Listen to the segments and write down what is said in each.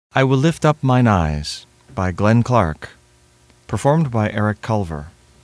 I Will Lift Up Mine Eyes by Glenn Clark, performed by Eric Culver.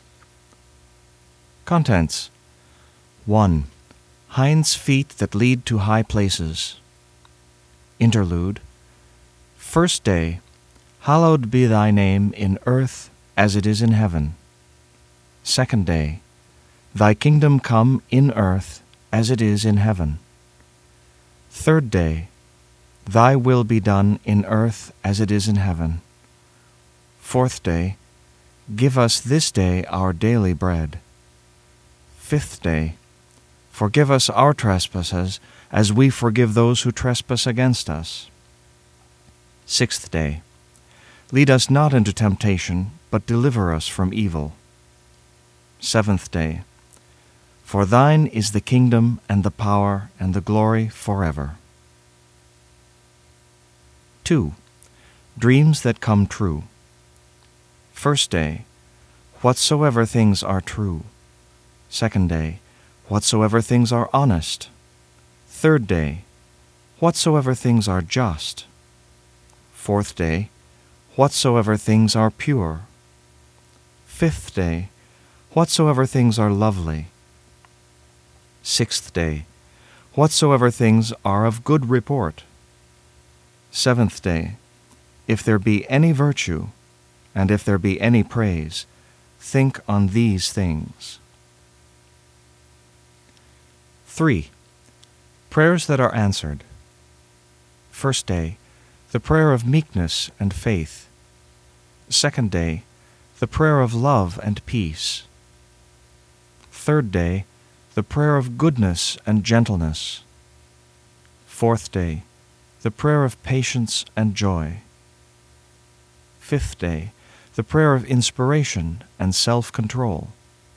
Contents: 1. Hinds feet that lead to high places. Interlude. First day, hallowed be thy name in earth as it is in heaven. Second day, thy kingdom come in earth as it is in heaven. Third day, thy will be done in earth as it is in heaven. Fourth day, give us this day our daily bread. Fifth day, forgive us our trespasses as we forgive those who trespass against us. Sixth day, lead us not into temptation, but deliver us from evil. Seventh day, for thine is the kingdom and the power and the glory forever. 2. Dreams that come true. First day, whatsoever things are true. Second day, whatsoever things are honest. Third day, whatsoever things are just. Fourth day, whatsoever things are pure. Fifth day, whatsoever things are lovely. Sixth day, whatsoever things are of good report. Seventh day, if there be any virtue, and if there be any praise, think on these things. 3. Prayers that are answered. First day, the prayer of meekness and faith. Second day, the prayer of love and peace. Third day, the prayer of goodness and gentleness. Fourth day, the prayer of patience and joy. Fifth day, the prayer of inspiration and self-control.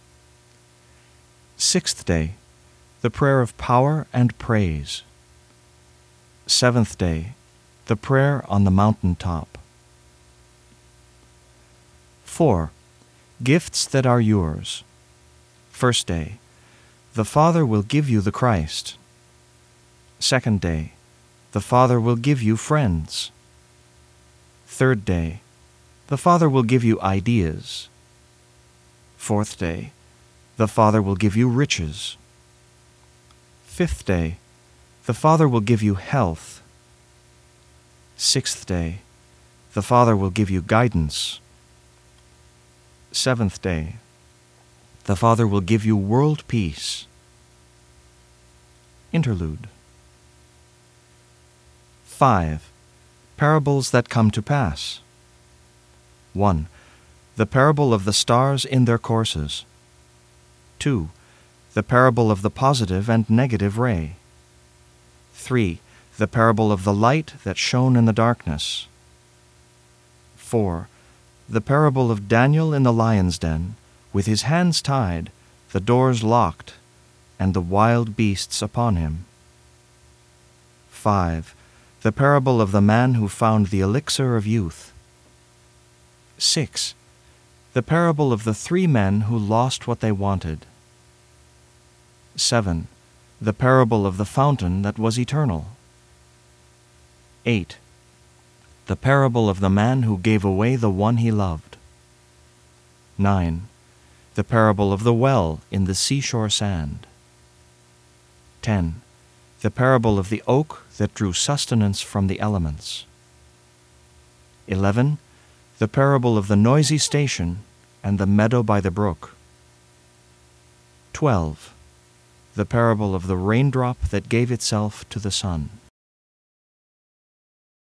Sixth day, the prayer of power and praise. Seventh day, the prayer on the mountain top. 4. Gifts that are yours. First day, the Father will give you the Christ. Second day, the Father will give you friends. Third day, the Father will give you ideas. Fourth day, the Father will give you riches. Fifth day, the Father will give you health. Sixth day, the Father will give you guidance. Seventh day, the Father will give you world peace. Interlude. 5. Parables that come to pass. 1. The parable of the stars in their courses. 2. The parable of the positive and negative ray. 3. The parable of the light that shone in the darkness. 4. The parable of Daniel in the lion's den, with his hands tied, the doors locked, and the wild beasts upon him. 5. The parable of the man who found the elixir of youth. 6. The parable of the 3 men who lost what they wanted. 7. The parable of the fountain that was eternal. 8. The parable of the man who gave away the one he loved. 9. The parable of the well in the seashore sand. 10. The parable of the oak that drew sustenance from the elements. 11. The parable of the noisy station and the meadow by the brook. 12. The parable of the raindrop that gave itself to the sun.